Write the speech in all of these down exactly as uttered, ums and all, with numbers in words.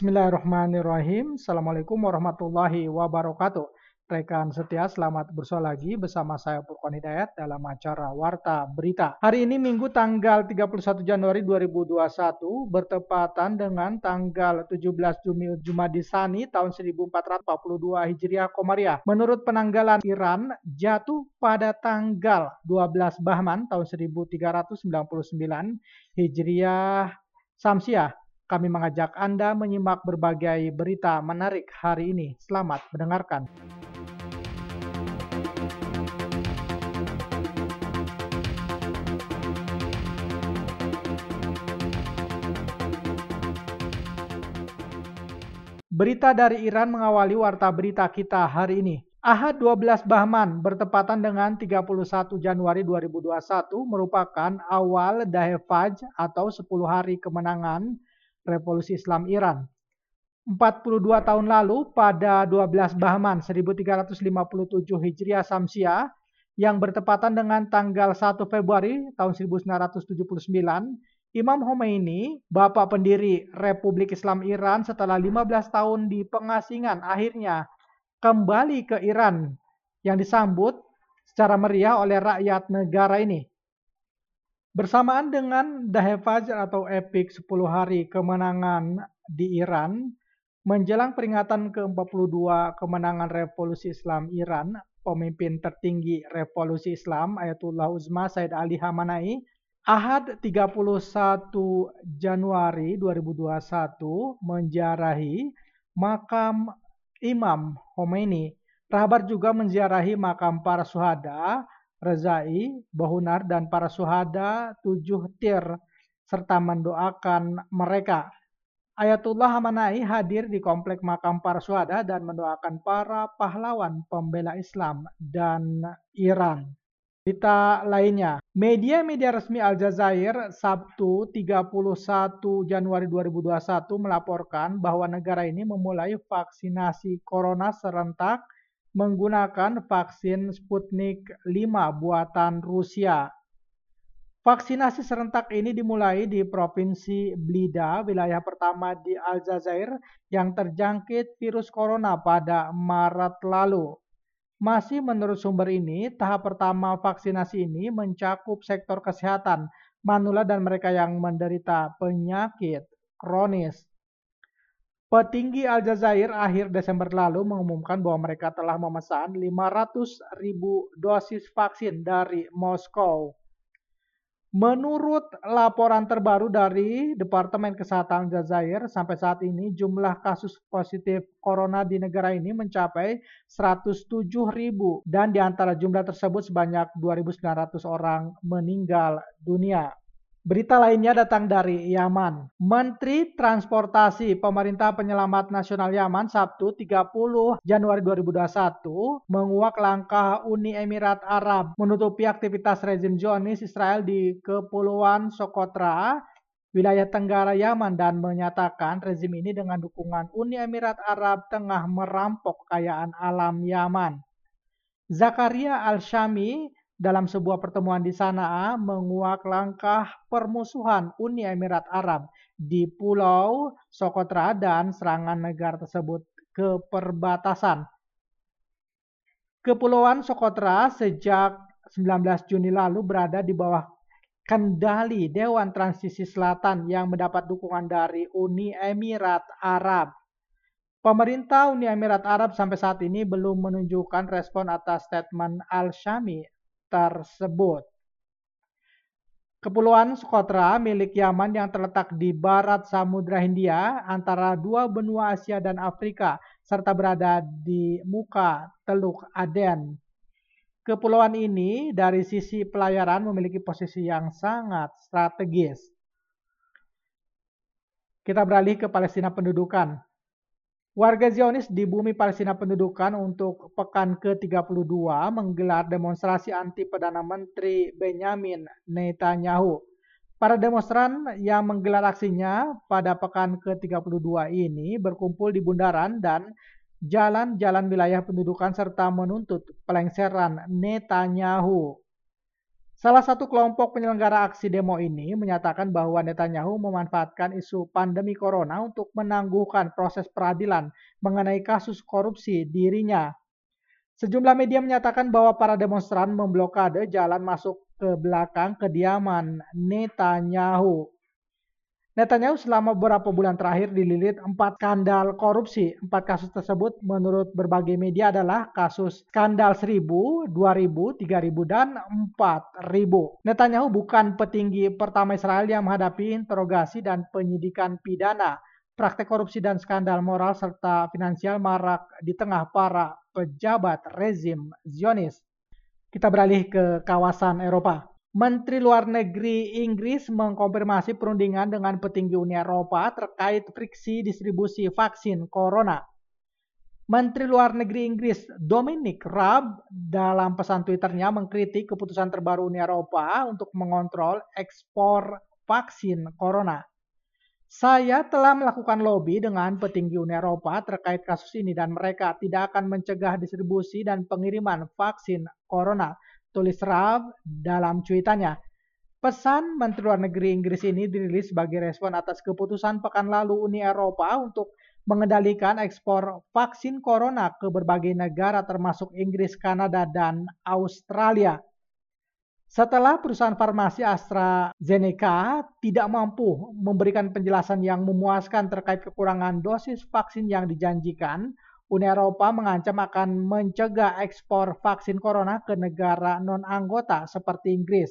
Bismillahirrahmanirrahim. Assalamualaikum warahmatullahi wabarakatuh. Rekan setia, selamat bersua lagi bersama saya Furqan Hidayat dalam acara Warta Berita. Hari ini Minggu tanggal tiga puluh satu Januari dua ribu dua puluh satu bertepatan dengan tanggal tujuh belas Juni Jumadisani tahun seribu empat ratus empat puluh dua Hijriah Komariah. Menurut penanggalan Iran, jatuh pada tanggal dua belas Bahman tahun seribu tiga ratus sembilan puluh sembilan Hijriah Samsiah. Kami mengajak Anda menyimak berbagai berita menarik hari ini. Selamat mendengarkan. Berita dari Iran mengawali warta berita kita hari ini. Ahad dua belas Bahman bertepatan dengan tiga puluh satu Januari dua ribu dua puluh satu merupakan awal Dahefaj atau sepuluh hari kemenangan Revolusi Islam Iran. empat puluh dua tahun lalu pada dua belas Bahman seribu tiga ratus lima puluh tujuh Hijriah Samsiah yang bertepatan dengan tanggal satu Februari tahun seribu sembilan ratus tujuh puluh sembilan, Imam Khomeini, bapak pendiri Republik Islam Iran setelah lima belas tahun di pengasingan, akhirnya kembali ke Iran yang disambut secara meriah oleh rakyat negara ini. Bersamaan dengan Dahefaj atau Epik sepuluh hari kemenangan di Iran, menjelang peringatan ke empat puluh dua kemenangan Revolusi Islam Iran, pemimpin tertinggi Revolusi Islam Ayatullah Uzma Said Ali Khamenei, Ahad tiga puluh satu Januari dua ribu dua puluh satu menziarahi makam Imam Khomeini. Rahabar juga menziarahi makam para syuhada Rezai, Bahunar, dan para syuhada tujuh tir serta mendoakan mereka. Ayatullah Khamenei hadir di komplek makam para syuhada dan mendoakan para pahlawan pembela Islam dan Iran. Berita lainnya, media-media resmi Aljazair Sabtu tiga puluh satu Januari dua ribu dua puluh satu melaporkan bahwa negara ini memulai vaksinasi corona serentak menggunakan vaksin Sputnik lima buatan Rusia. Vaksinasi serentak ini dimulai di Provinsi Blida, wilayah pertama di Aljazair yang terjangkit virus corona pada Maret lalu. Masih menurut sumber ini, tahap pertama vaksinasi ini mencakup sektor kesehatan, manula dan mereka yang menderita penyakit kronis. Petinggi Aljazair akhir Desember lalu mengumumkan bahwa mereka telah memesan lima ratus ribu dosis vaksin dari Moskow. Menurut laporan terbaru dari Departemen Kesehatan Aljazair, sampai saat ini jumlah kasus positif corona di negara ini mencapai seratus tujuh ribu dan di antara jumlah tersebut sebanyak dua ribu sembilan ratus orang meninggal dunia. Berita lainnya datang dari Yaman. Menteri Transportasi Pemerintah Penyelamat Nasional Yaman Sabtu tiga puluh Januari dua ribu dua puluh satu menguak langkah Uni Emirat Arab menutupi aktivitas rezim Zionis Israel di Kepulauan Socotra, wilayah tenggara Yaman, dan menyatakan rezim ini dengan dukungan Uni Emirat Arab tengah merampok kekayaan alam Yaman. Zakaria Al-Shami dalam sebuah pertemuan di Sanaa menguak langkah permusuhan Uni Emirat Arab di Pulau Socotra dan serangan negara tersebut ke perbatasan. Kepulauan Socotra sejak sembilan belas Juni lalu berada di bawah kendali Dewan Transisi Selatan yang mendapat dukungan dari Uni Emirat Arab. Pemerintah Uni Emirat Arab sampai saat ini belum menunjukkan respon atas statement Al-Shami tersebut. Kepulauan Socotra milik Yaman yang terletak di barat Samudra Hindia antara dua benua Asia dan Afrika serta berada di muka Teluk Aden. Kepulauan ini dari sisi pelayaran memiliki posisi yang sangat strategis. Kita beralih ke Palestina pendudukan. Warga Zionis di bumi Palestina pendudukan untuk pekan ke tiga puluh dua menggelar demonstrasi anti Perdana Menteri Benjamin Netanyahu. Para demonstran yang menggelar aksinya pada pekan ke tiga puluh dua ini berkumpul di bundaran dan jalan-jalan wilayah pendudukan serta menuntut pelengseran Netanyahu. Salah satu kelompok penyelenggara aksi demo ini menyatakan bahwa Netanyahu memanfaatkan isu pandemi corona untuk menangguhkan proses peradilan mengenai kasus korupsi dirinya. Sejumlah media menyatakan bahwa para demonstran memblokade jalan masuk ke belakang kediaman Netanyahu. Netanyahu selama beberapa bulan terakhir dililit empat skandal korupsi. Empat kasus tersebut menurut berbagai media adalah kasus skandal seribu, dua ribu, tiga ribu, dan empat ribu. Netanyahu bukan petinggi pertama Israel yang menghadapi interogasi dan penyidikan pidana. Praktek korupsi dan skandal moral serta finansial marak di tengah para pejabat rezim Zionis. Kita beralih ke kawasan Eropa. Menteri Luar Negeri Inggris mengkonfirmasi perundingan dengan petinggi Uni Eropa terkait friksi distribusi vaksin corona. Menteri Luar Negeri Inggris Dominic Raab dalam pesan Twitternya mengkritik keputusan terbaru Uni Eropa untuk mengontrol ekspor vaksin corona. Saya telah melakukan lobby dengan petinggi Uni Eropa terkait kasus ini dan mereka tidak akan mencegah distribusi dan pengiriman vaksin corona, tulis Raab dalam cuitannya. Pesan Menteri Luar Negeri Inggris ini dirilis sebagai respon atas keputusan pekan lalu Uni Eropa untuk mengendalikan ekspor vaksin corona ke berbagai negara termasuk Inggris, Kanada, dan Australia. Setelah perusahaan farmasi AstraZeneca tidak mampu memberikan penjelasan yang memuaskan terkait kekurangan dosis vaksin yang dijanjikan, Uni Eropa mengancam akan mencegah ekspor vaksin corona ke negara non-anggota seperti Inggris.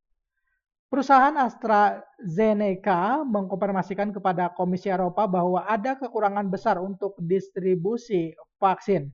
Perusahaan AstraZeneca mengkonfirmasikan kepada Komisi Eropa bahwa ada kekurangan besar untuk distribusi vaksin.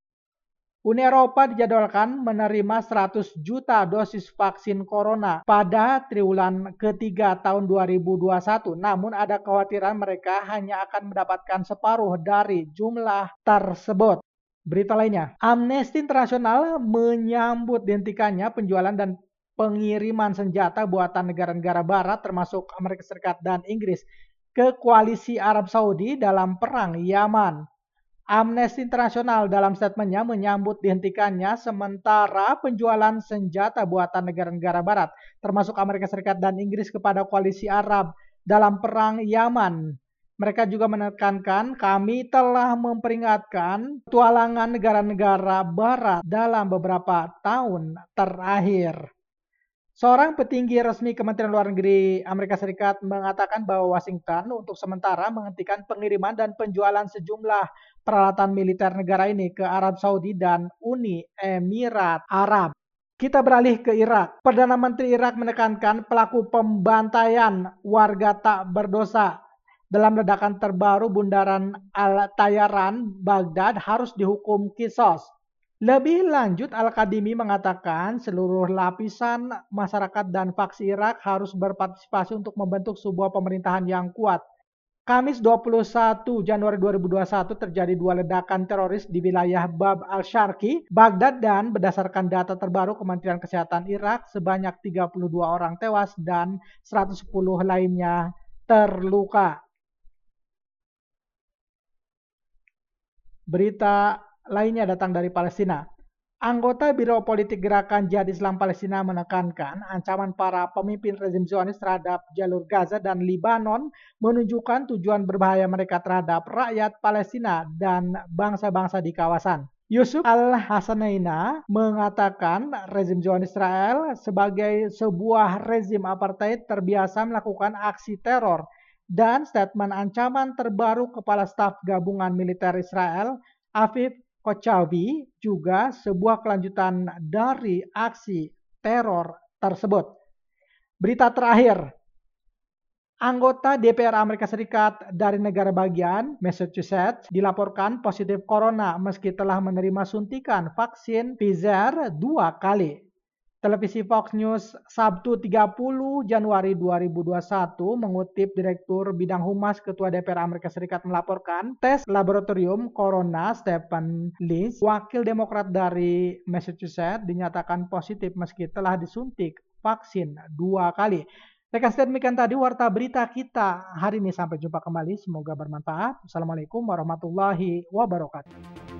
Uni Eropa dijadwalkan menerima seratus juta dosis vaksin corona pada triwulan ketiga tahun dua ribu dua puluh satu. Namun ada kekhawatiran mereka hanya akan mendapatkan separuh dari jumlah tersebut. Berita lainnya, Amnesty International menyambut dihentikannya penjualan dan pengiriman senjata buatan negara-negara barat termasuk Amerika Serikat dan Inggris ke koalisi Arab Saudi dalam perang Yaman. Amnesty International dalam statementnya menyambut dihentikannya sementara penjualan senjata buatan negara-negara barat, termasuk Amerika Serikat dan Inggris kepada koalisi Arab dalam perang Yaman. Mereka juga menekankan kami telah memperingatkan petualangan negara-negara barat dalam beberapa tahun terakhir. Seorang petinggi resmi Kementerian Luar Negeri Amerika Serikat mengatakan bahwa Washington untuk sementara menghentikan pengiriman dan penjualan sejumlah peralatan militer negara ini ke Arab Saudi dan Uni Emirat Arab. Kita beralih ke Irak. Perdana Menteri Irak menekankan pelaku pembantaian warga tak berdosa dalam ledakan terbaru Bundaran Al-Tayaran, Baghdad harus dihukum qisas. Lebih lanjut, Al-Kadhimi mengatakan seluruh lapisan masyarakat dan faksi Irak harus berpartisipasi untuk membentuk sebuah pemerintahan yang kuat. Kamis dua puluh satu Januari dua ribu dua puluh satu terjadi dua ledakan teroris di wilayah Bab al-Sharqi, Baghdad dan berdasarkan data terbaru Kementerian Kesehatan Irak sebanyak tiga puluh dua orang tewas dan seratus sepuluh lainnya terluka. Berita lainnya datang dari Palestina. Anggota Biro Politik Gerakan Jihad Islam Palestina menekankan ancaman para pemimpin rezim Zionis terhadap jalur Gaza dan Libanon menunjukkan tujuan berbahaya mereka terhadap rakyat Palestina dan bangsa-bangsa di kawasan. Yusuf Al-Hasanaina mengatakan rezim Zionis Israel sebagai sebuah rezim apartheid terbiasa melakukan aksi teror dan statement ancaman terbaru Kepala Staf Gabungan Militer Israel, Aviv Kochavi, juga sebuah kelanjutan dari aksi teror tersebut. Berita terakhir, anggota D P R Amerika Serikat dari negara bagian Massachusetts dilaporkan positif corona meski telah menerima suntikan vaksin Pfizer dua kali. Televisi Fox News Sabtu tiga puluh Januari dua ribu dua puluh satu mengutip Direktur Bidang Humas Ketua D P R Amerika Serikat melaporkan tes laboratorium corona Stephen Lynch, wakil Demokrat dari Massachusetts, dinyatakan positif meski telah disuntik vaksin dua kali. Rekan demikian tadi warta berita kita hari ini. Sampai jumpa kembali. Semoga bermanfaat. Assalamualaikum warahmatullahi wabarakatuh.